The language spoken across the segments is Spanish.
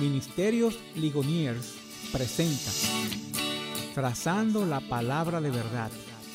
Ministerios Ligoniers presenta Trazando la Palabra de Verdad.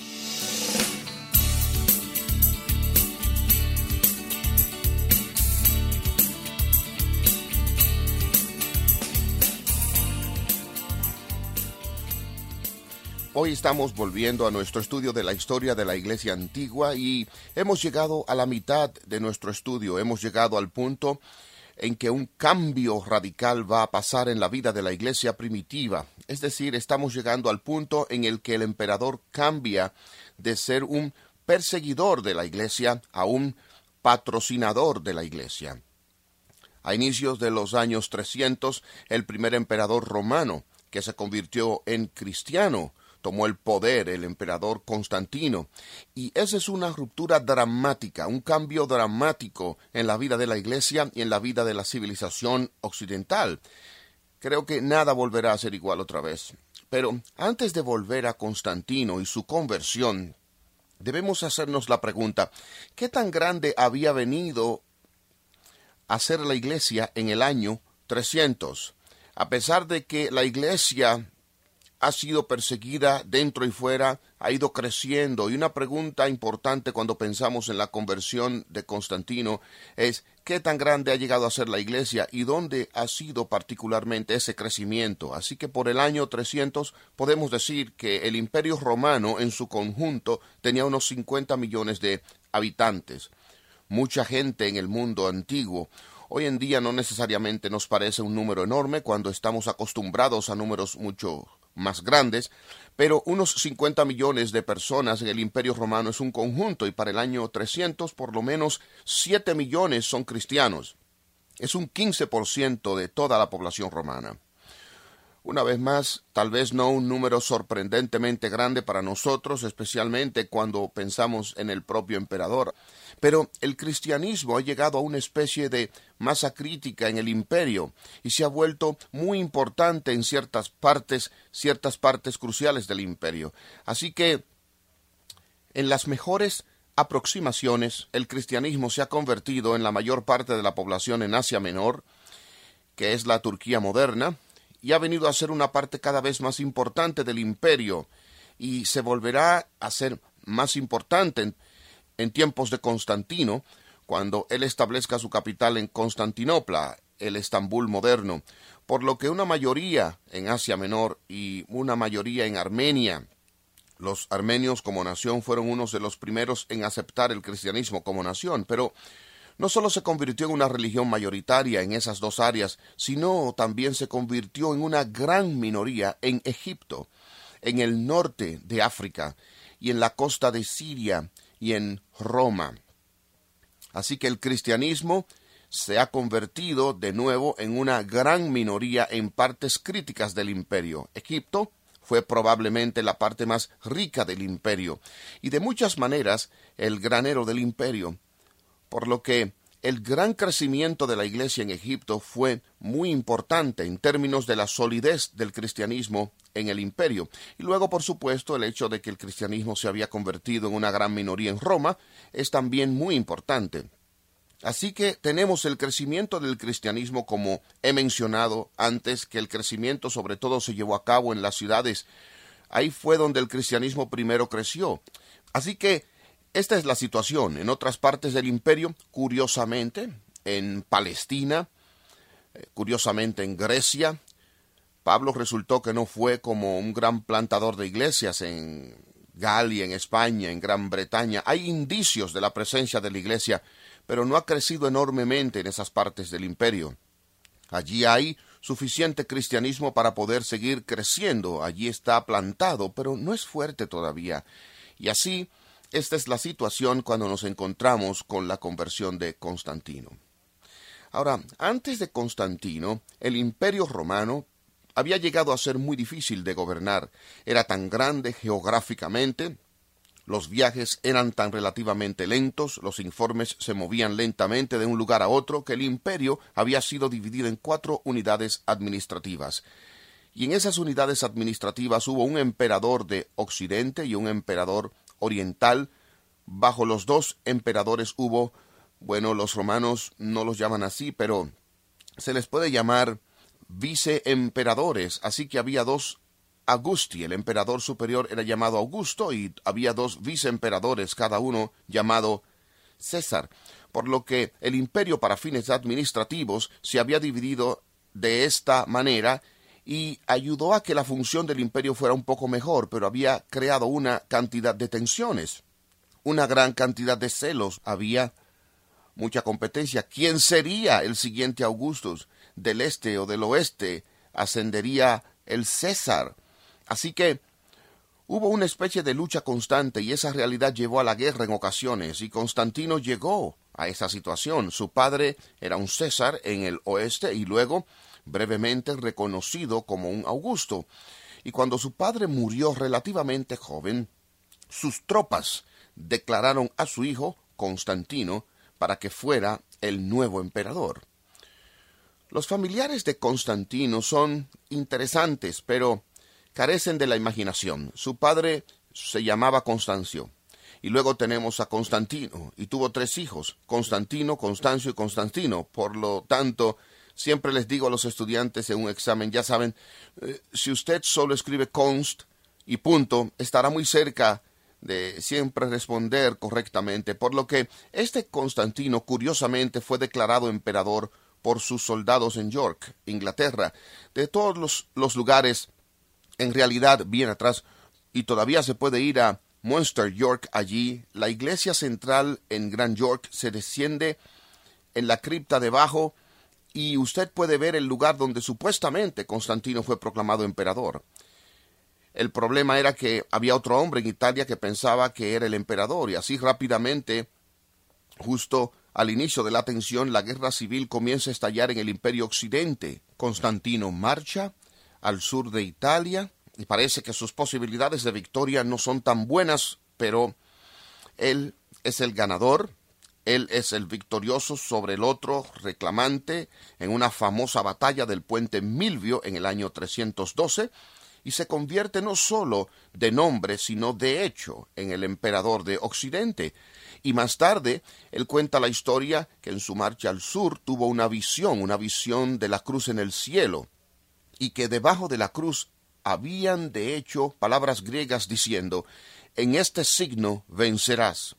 Hoy estamos volviendo a nuestro estudio de la historia de la Iglesia Antigua y hemos llegado a la mitad de nuestro estudio. Hemos llegado al punto en que un cambio radical va a pasar en la vida de la Iglesia primitiva. Es decir, estamos llegando al punto en el que el emperador cambia de ser un perseguidor de la Iglesia a un patrocinador de la Iglesia. A inicios de los años 300, el primer emperador romano, que se convirtió en cristiano, tomó el poder, el emperador Constantino, y esa es una ruptura dramática, un cambio dramático en la vida de la Iglesia y en la vida de la civilización occidental. Creo que nada volverá a ser igual otra vez. Pero antes de volver a Constantino y su conversión, debemos hacernos la pregunta, ¿qué tan grande había venido a ser la Iglesia en el año 300? A pesar de que la Iglesia ha sido perseguida dentro y fuera, ha ido creciendo. Y una pregunta importante cuando pensamos en la conversión de Constantino es ¿qué tan grande ha llegado a ser la Iglesia y dónde ha sido particularmente ese crecimiento? Así que por el año 300 podemos decir que el Imperio Romano en su conjunto tenía unos 50 millones de habitantes. Mucha gente en el mundo antiguo. Hoy en día no necesariamente nos parece un número enorme cuando estamos acostumbrados a números mucho más grandes, pero unos 50 millones de personas en el Imperio Romano es un conjunto y para el año 300 por lo menos 7 millones son cristianos. Es un 15% de toda la población romana. Una vez más, tal vez no un número sorprendentemente grande para nosotros, especialmente cuando pensamos en el propio emperador. Pero el cristianismo ha llegado a una especie de masa crítica en el imperio y se ha vuelto muy importante en ciertas partes cruciales del imperio. Así que, en las mejores aproximaciones, el cristianismo se ha convertido en la mayor parte de la población en Asia Menor, que es la Turquía moderna, y ha venido a ser una parte cada vez más importante del imperio, y se volverá a ser más importante en tiempos de Constantino, cuando él establezca su capital en Constantinopla, el Estambul moderno, por lo que una mayoría en Asia Menor y una mayoría en Armenia. Los armenios como nación fueron unos de los primeros en aceptar el cristianismo como nación, pero no solo se convirtió en una religión mayoritaria en esas dos áreas, sino también se convirtió en una gran minoría en Egipto, en el norte de África y en la costa de Siria y en Roma. Así que el cristianismo se ha convertido de nuevo en una gran minoría en partes críticas del imperio. Egipto fue probablemente la parte más rica del imperio y de muchas maneras el granero del imperio, por lo que el gran crecimiento de la Iglesia en Egipto fue muy importante en términos de la solidez del cristianismo en el imperio. Y luego, por supuesto, el hecho de que el cristianismo se había convertido en una gran minoría en Roma es también muy importante. Así que tenemos el crecimiento del cristianismo, como he mencionado antes, que el crecimiento sobre todo se llevó a cabo en las ciudades. Ahí fue donde el cristianismo primero creció. Así que esta es la situación en otras partes del imperio, curiosamente, en Palestina, curiosamente en Grecia. Pablo resultó que no fue como un gran plantador de iglesias en Galia, en España, en Gran Bretaña. Hay indicios de la presencia de la iglesia, pero no ha crecido enormemente en esas partes del imperio. Allí hay suficiente cristianismo para poder seguir creciendo. Allí está plantado, pero no es fuerte todavía. Y así, esta es la situación cuando nos encontramos con la conversión de Constantino. Ahora, antes de Constantino, el Imperio Romano había llegado a ser muy difícil de gobernar. Era tan grande geográficamente, los viajes eran tan relativamente lentos, los informes se movían lentamente de un lugar a otro, que el imperio había sido dividido en 4 unidades administrativas. Y en esas unidades administrativas hubo un emperador de Occidente y un emperador oriental. Bajo los 2 emperadores hubo, los romanos no los llaman así, pero se les puede llamar viceemperadores, así que había dos Augusti. El emperador superior era llamado Augusto y había dos viceemperadores, cada uno llamado César, por lo que el imperio para fines administrativos se había dividido de esta manera y ayudó a que la función del imperio fuera un poco mejor, pero había creado una cantidad de tensiones, una gran cantidad de celos, había mucha competencia. ¿Quién sería el siguiente Augustus? Del este o del oeste ascendería el César. Así que hubo una especie de lucha constante y esa realidad llevó a la guerra en ocasiones y Constantino llegó a esa situación. Su padre era un César en el oeste y luego brevemente reconocido como un Augusto. Y cuando su padre murió relativamente joven, sus tropas declararon a su hijo, Constantino, para que fuera el nuevo emperador. Los familiares de Constantino son interesantes, pero carecen de la imaginación. Su padre se llamaba Constancio, y luego tenemos a Constantino, y tuvo 3 hijos, Constantino, Constancio y Constantino. Por lo tanto, siempre les digo a los estudiantes en un examen, ya saben, si usted solo escribe const y punto, estará muy cerca de siempre responder correctamente, por lo que este Constantino curiosamente fue declarado emperador por sus soldados en York, Inglaterra. De todos los lugares, en realidad bien atrás, y todavía se puede ir a Munster, York. Allí la iglesia central en Gran York se desciende en la cripta debajo y usted puede ver el lugar donde supuestamente Constantino fue proclamado emperador. El problema era que había otro hombre en Italia que pensaba que era el emperador, y así rápidamente, justo al inicio de la tensión, la guerra civil comienza a estallar en el Imperio Occidente. Constantino marcha al sur de Italia y parece que sus posibilidades de victoria no son tan buenas, pero él es el ganador, él es el victorioso sobre el otro reclamante en una famosa batalla del puente Milvio en el año 312, y se convierte no solo de nombre, sino de hecho en el emperador de Occidente. Y más tarde, él cuenta la historia que en su marcha al sur tuvo una visión de la cruz en el cielo, y que debajo de la cruz habían de hecho palabras griegas diciendo, en este signo vencerás.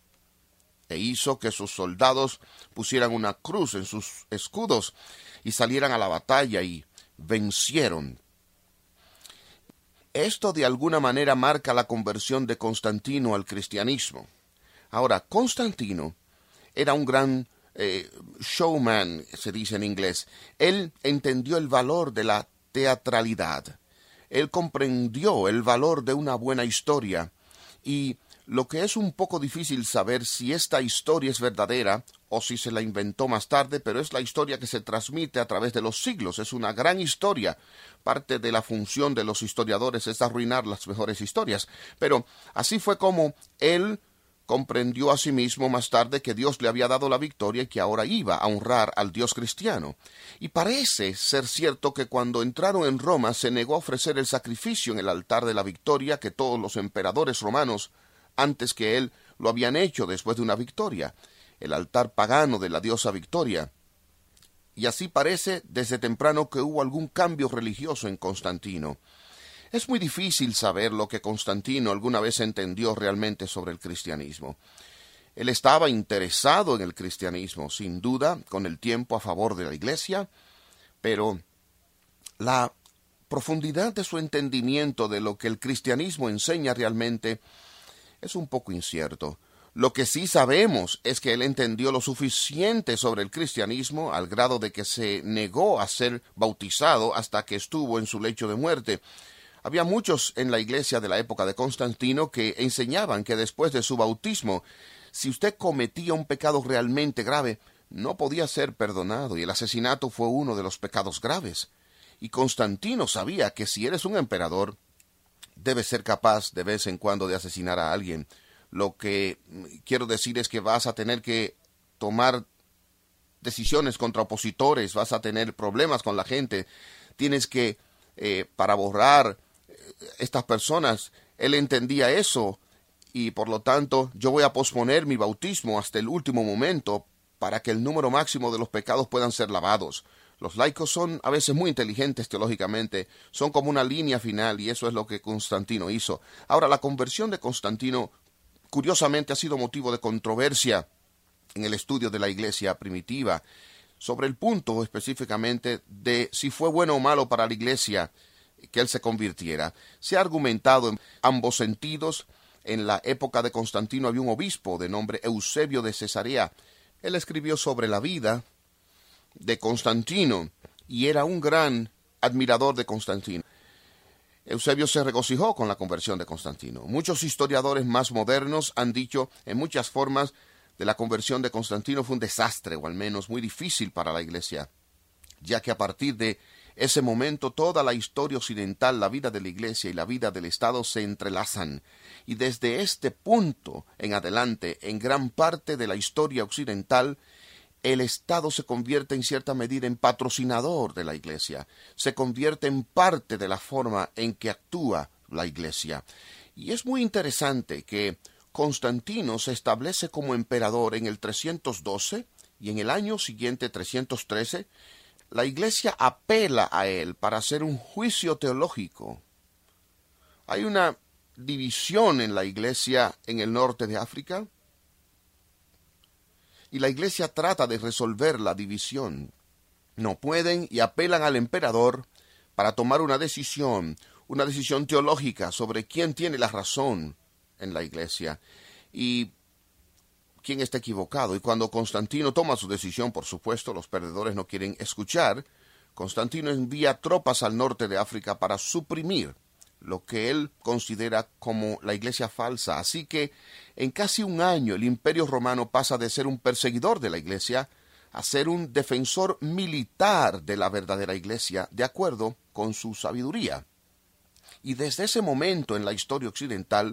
E hizo que sus soldados pusieran una cruz en sus escudos y salieran a la batalla y vencieron. Esto de alguna manera marca la conversión de Constantino al cristianismo. Ahora, Constantino era un gran showman, se dice en inglés. Él entendió el valor de la teatralidad. Él comprendió el valor de una buena historia. Y lo que es un poco difícil saber si esta historia es verdadera o si se la inventó más tarde, pero es la historia que se transmite a través de los siglos. Es una gran historia. Parte de la función de los historiadores es arruinar las mejores historias. Pero así fue como él comprendió a sí mismo más tarde que Dios le había dado la victoria y que ahora iba a honrar al Dios cristiano. Y parece ser cierto que cuando entraron en Roma se negó a ofrecer el sacrificio en el altar de la victoria que todos los emperadores romanos antes que él lo habían hecho después de una victoria, el altar pagano de la diosa Victoria. Y así parece desde temprano que hubo algún cambio religioso en Constantino. Es muy difícil saber lo que Constantino alguna vez entendió realmente sobre el cristianismo. Él estaba interesado en el cristianismo, sin duda, con el tiempo a favor de la Iglesia, pero la profundidad de su entendimiento de lo que el cristianismo enseña realmente es un poco incierto. Lo que sí sabemos es que él entendió lo suficiente sobre el cristianismo al grado de que se negó a ser bautizado hasta que estuvo en su lecho de muerte. Había muchos en la iglesia de la época de Constantino que enseñaban que después de su bautismo, si usted cometía un pecado realmente grave, no podía ser perdonado, y el asesinato fue uno de los pecados graves. Y Constantino sabía que si eres un emperador, debes ser capaz de vez en cuando de asesinar a alguien. Lo que quiero decir es que vas a tener que tomar decisiones contra opositores, vas a tener problemas con la gente, tienes que, para borrar estas personas. Él entendía eso y por lo tanto yo voy a posponer mi bautismo hasta el último momento para que el número máximo de los pecados puedan ser lavados. Los laicos son a veces muy inteligentes teológicamente, son como una línea final, y eso es lo que Constantino hizo. Ahora, la conversión de Constantino, curiosamente, ha sido motivo de controversia en el estudio de la iglesia primitiva, sobre el punto específicamente de si fue bueno o malo para la iglesia que él se convirtiera. Se ha argumentado en ambos sentidos. En la época de Constantino había un obispo de nombre Eusebio de Cesarea. Él escribió sobre la vida de Constantino y era un gran admirador de Constantino. Eusebio se regocijó con la conversión de Constantino. Muchos historiadores más modernos han dicho en muchas formas de la conversión de Constantino fue un desastre, o al menos muy difícil para la iglesia, ya que a partir de ese momento toda la historia occidental, la vida de la iglesia y la vida del Estado se entrelazan, y desde este punto en adelante, en gran parte de la historia occidental, el Estado se convierte en cierta medida en patrocinador de la iglesia, se convierte en parte de la forma en que actúa la iglesia. Y es muy interesante que Constantino se establece como emperador en el 312 y en el año siguiente, 313, la iglesia apela a él para hacer un juicio teológico. Hay una división en la iglesia en el norte de África y la iglesia trata de resolver la división. No pueden y apelan al emperador para tomar una decisión teológica sobre quién tiene la razón en la iglesia y quién está equivocado. Y cuando Constantino toma su decisión, por supuesto, los perdedores no quieren escuchar. Constantino envía tropas al norte de África para suprimir lo que él considera como la iglesia falsa. Así que en casi un año el Imperio Romano pasa de ser un perseguidor de la iglesia a ser un defensor militar de la verdadera iglesia, de acuerdo con su sabiduría. Y desde ese momento en la historia occidental,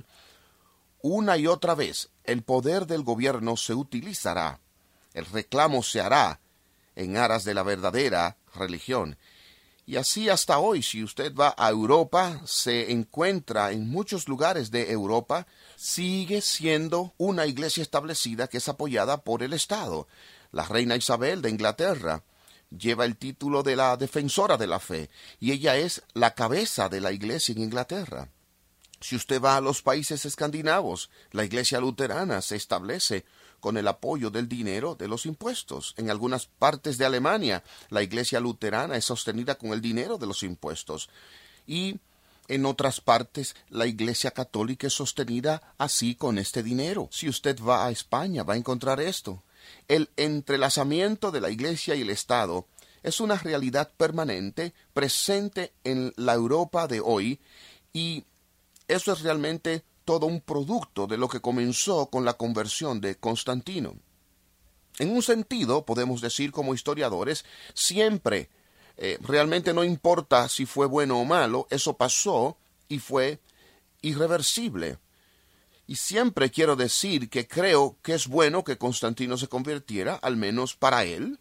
una y otra vez, el poder del gobierno se utilizará, el reclamo se hará en aras de la verdadera religión. Y así hasta hoy, si usted va a Europa, se encuentra en muchos lugares de Europa, sigue siendo una iglesia establecida que es apoyada por el Estado. La reina Isabel de Inglaterra lleva el título de la defensora de la fe, y ella es la cabeza de la iglesia en Inglaterra. Si usted va a los países escandinavos, la iglesia luterana se establece con el apoyo del dinero de los impuestos. En algunas partes de Alemania, la iglesia luterana es sostenida con el dinero de los impuestos. Y en otras partes, la iglesia católica es sostenida así con este dinero. Si usted va a España, va a encontrar esto. El entrelazamiento de la iglesia y el Estado es una realidad permanente, presente en la Europa de hoy, y eso es realmente todo un producto de lo que comenzó con la conversión de Constantino. En un sentido, podemos decir como historiadores, siempre, realmente no importa si fue bueno o malo, eso pasó y fue irreversible. Y siempre quiero decir que creo que es bueno que Constantino se convirtiera, al menos para él,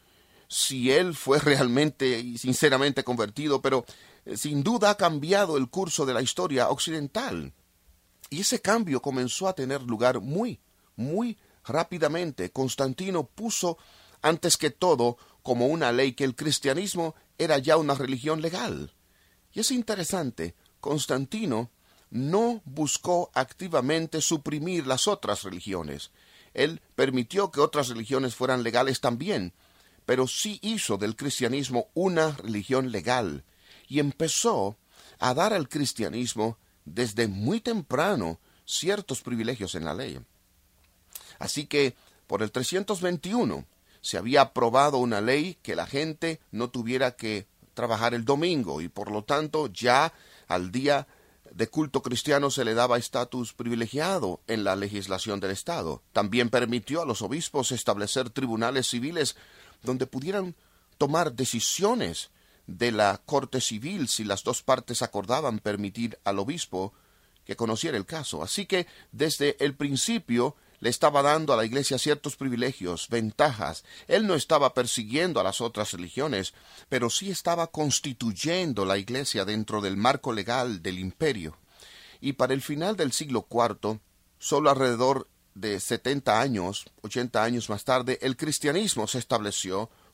si él fue realmente y sinceramente convertido, pero sin duda ha cambiado el curso de la historia occidental. Y ese cambio comenzó a tener lugar muy rápidamente. Constantino puso, antes que todo, como una ley que el cristianismo era ya una religión legal. Y es interesante, Constantino no buscó activamente suprimir las otras religiones. Él permitió que otras religiones fueran legales también, pero sí hizo del cristianismo una religión legal y empezó a dar al cristianismo desde muy temprano ciertos privilegios en la ley. Así que por el 321 se había aprobado una ley que la gente no tuviera que trabajar el domingo y por lo tanto ya al día de culto cristiano se le daba estatus privilegiado en la legislación del Estado. También permitió a los obispos establecer tribunales civiles donde pudieran tomar decisiones de la corte civil si las dos partes acordaban permitir al obispo que conociera el caso. Así que desde el principio le estaba dando a la iglesia ciertos privilegios, ventajas. Él no estaba persiguiendo a las otras religiones, pero sí estaba constituyendo la iglesia dentro del marco legal del imperio. Y para el final del siglo IV, solo alrededor de 70 años, 80 años más tarde, el cristianismo se estableció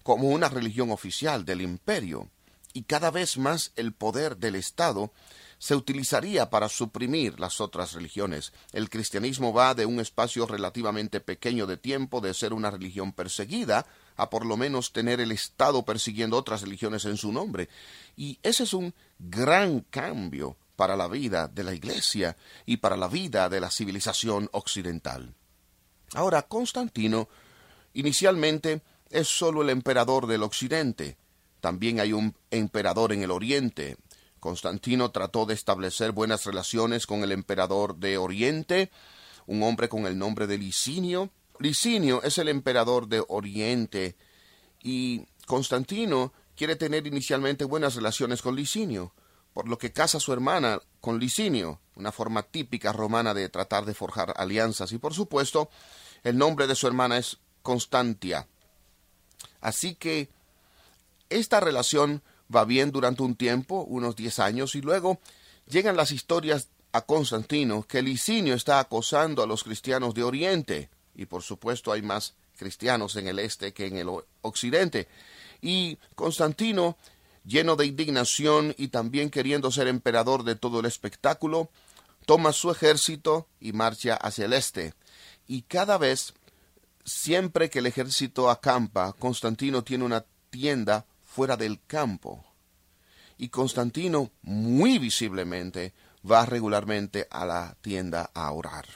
como una religión oficial del imperio, y cada vez más el poder del Estado se utilizaría para suprimir las otras religiones. El cristianismo va de un espacio relativamente pequeño de tiempo de ser una religión perseguida a por lo menos tener el Estado persiguiendo otras religiones en su nombre. Y ese es un gran cambio para la vida de la Iglesia y para la vida de la civilización occidental. Ahora, Constantino inicialmente es solo el emperador del Occidente. También hay un emperador en el Oriente. Constantino trató de establecer buenas relaciones con el emperador de Oriente, un hombre con el nombre de Licinio. Licinio es el emperador de Oriente y Constantino quiere tener inicialmente buenas relaciones con Licinio, por lo que casa a su hermana con Licinio, una forma típica romana de tratar de forjar alianzas, y por supuesto el nombre de su hermana es Constantia. Así que esta relación va bien durante un tiempo, unos 10 años, y luego llegan las historias a Constantino que Licinio está acosando a los cristianos de Oriente, y por supuesto hay más cristianos en el este que en el occidente, y Constantino, lleno de indignación y también queriendo ser emperador de todo el espectáculo, toma su ejército y marcha hacia el este, y cada vez, siempre que el ejército acampa, Constantino tiene una tienda fuera del campo. Y Constantino, muy visiblemente, va regularmente a la tienda a orar.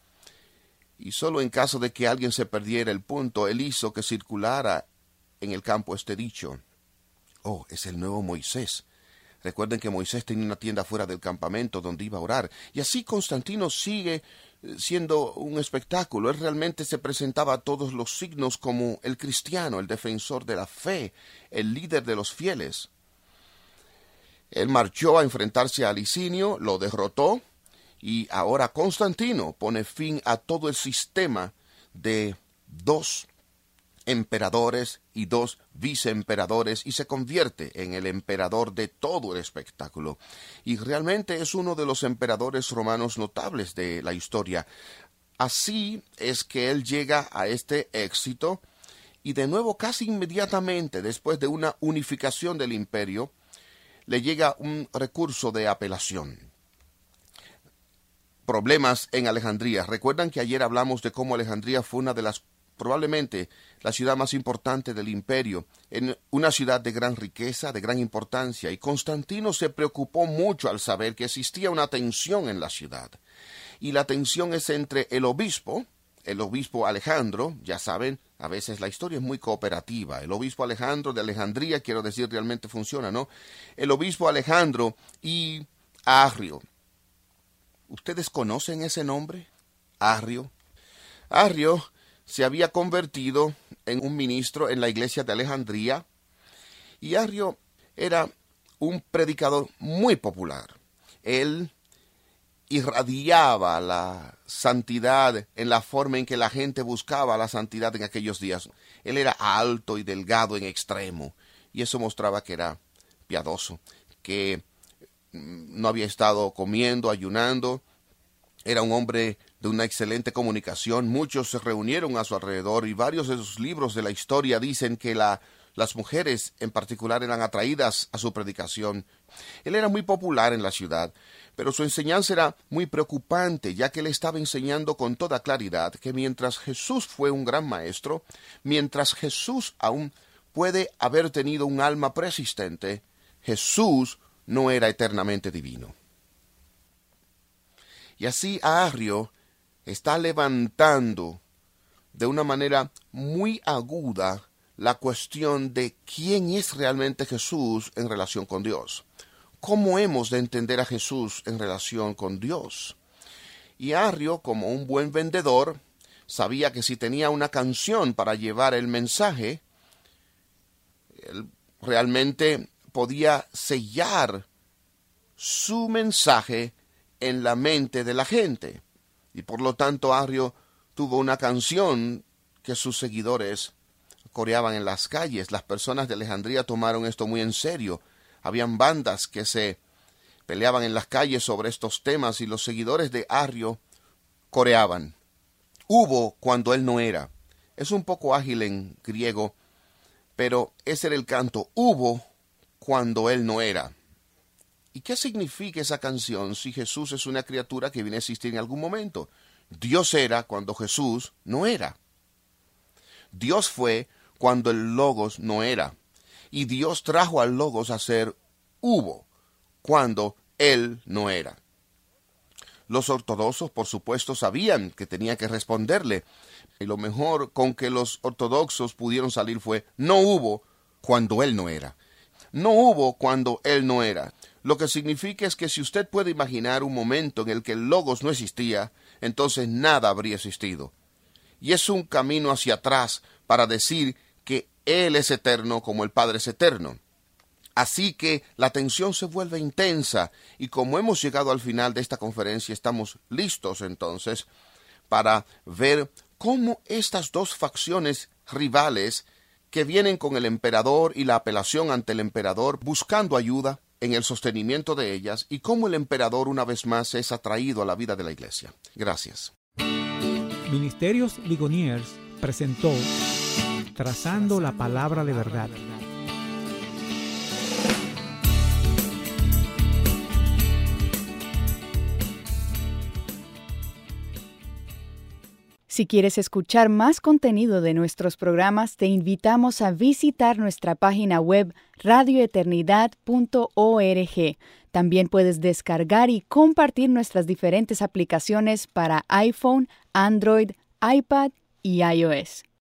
Y solo en caso de que alguien se perdiera el punto, él hizo que circulara en el campo este dicho: oh, es el nuevo Moisés. Recuerden que Moisés tenía una tienda fuera del campamento donde iba a orar. Y así Constantino sigue siendo un espectáculo. Él realmente se presentaba a todos los signos como el cristiano, el defensor de la fe, el líder de los fieles. Él marchó a enfrentarse a Licinio, lo derrotó, y ahora Constantino pone fin a todo el sistema de 2 emperadores y 2 viceemperadores y se convierte en el emperador de todo el espectáculo. Y realmente es uno de los emperadores romanos notables de la historia. Así es que él llega a este éxito y de nuevo casi inmediatamente después de una unificación del imperio le llega un recurso de apelación. Problemas en Alejandría. Recuerdan que ayer hablamos de cómo Alejandría fue una de las probablemente la ciudad más importante del imperio, en una ciudad de gran riqueza, de gran importancia, y Constantino se preocupó mucho al saber que existía una tensión en la ciudad. Y la tensión es entre el obispo Alejandro, ya saben, a veces la historia es muy cooperativa, el obispo Alejandro de Alejandría, quiero decir, realmente funciona, ¿no? El obispo Alejandro y Arrio. ¿Ustedes conocen ese nombre? Arrio. Arrio se había convertido en un ministro en la iglesia de Alejandría y Arrio era un predicador muy popular. Él irradiaba la santidad en la forma en que la gente buscaba la santidad en aquellos días. Él era alto y delgado en extremo y eso mostraba que era piadoso, que no había estado comiendo, ayunando. Era un hombre de una excelente comunicación. Muchos se reunieron a su alrededor y varios de sus libros de la historia dicen que las mujeres en particular eran atraídas a su predicación. Él era muy popular en la ciudad, pero su enseñanza era muy preocupante, ya que él estaba enseñando con toda claridad que mientras Jesús fue un gran maestro, mientras Jesús aún puede haber tenido un alma persistente, Jesús no era eternamente divino. Y así Arrio está levantando de una manera muy aguda la cuestión de quién es realmente Jesús en relación con Dios. ¿Cómo hemos de entender a Jesús en relación con Dios? Y Arrio, como un buen vendedor, sabía que si tenía una canción para llevar el mensaje, él realmente podía sellar su mensaje en la mente de la gente. Y por lo tanto Arrio tuvo una canción que sus seguidores coreaban en las calles. Las personas de Alejandría tomaron esto muy en serio. Habían bandas que se peleaban en las calles sobre estos temas y los seguidores de Arrio coreaban. Hubo cuando él no era. Es un poco ágil en griego, Pero ese era el canto, hubo cuando Él no era. ¿Y qué significa esa canción si Jesús es una criatura que viene a existir en algún momento? Dios era cuando Jesús no era. Dios fue cuando el Logos no era. Y Dios trajo al Logos a ser hubo cuando Él no era. Los ortodoxos, por supuesto, sabían que tenía que responderle. Y lo mejor con que los ortodoxos pudieron salir fue, no hubo cuando Él no era. No hubo cuando Él no era. Lo que significa es que si usted puede imaginar un momento en el que el Logos no existía, entonces nada habría existido. Y es un camino hacia atrás para decir que Él es eterno como el Padre es eterno. Así que la tensión se vuelve intensa y como hemos llegado al final de esta conferencia, estamos listos entonces para ver cómo estas dos facciones rivales que vienen con el emperador y la apelación ante el emperador buscando ayuda en el sostenimiento de ellas y cómo el emperador una vez más es atraído a la vida de la iglesia. Gracias. Ministerios Ligoniers presentó Trazando la Palabra de Verdad. Si quieres escuchar más contenido de nuestros programas, te invitamos a visitar nuestra página web radioeternidad.org. También puedes descargar y compartir nuestras diferentes aplicaciones para iPhone, Android, iPad y iOS.